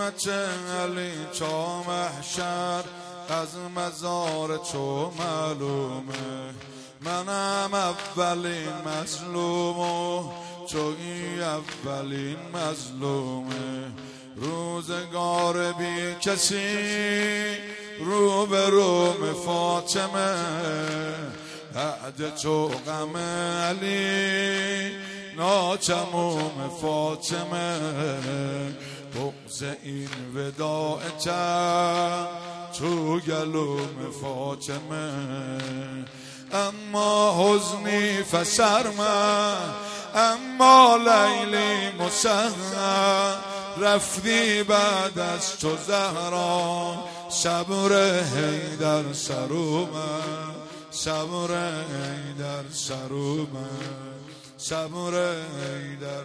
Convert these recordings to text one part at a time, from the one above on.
چه علی چا محشر از مزار چو معلومه منم اولین مظلوم و چوی اولین مظلومه روزگار بی کسی رو به روم فاطمه بعد چو غم علی ناچموم فاطمه بغض این وداع چند چو گلوم فاطمه اما حزنی فسرما اما لیلی مسهر رفتی بعد از تو زهرا صبر حیدر سرومه صبر حیدر سرومه صبر حیدر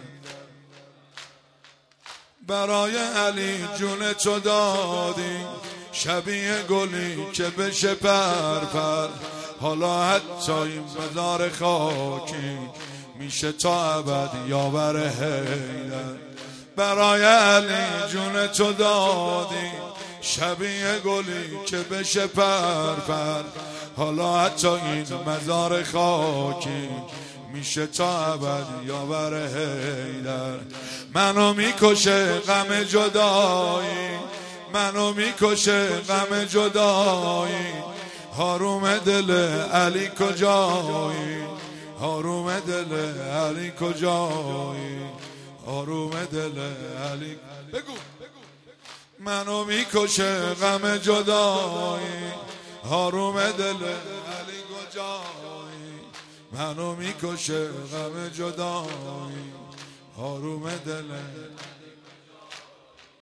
برای علی جون تو دادی شبیه گلی که بشه پرپر حالا حتی این مزار خاکی میشه تا ابد یاور حیدر برای علی جون تو دادی شبیه گلی که بشه پرپر حالا حتی این مزار خاکی میشه تا ابد یاور حیدر منو میکشه غم جدایی منو میکشه غم جدایی حروم دل علی کجایی حروم دل علی کجایی حروم دل علی بگو منو میکشه غم جدایی حروم دل علی کجایی منو میکشه غم جدایی حروم دل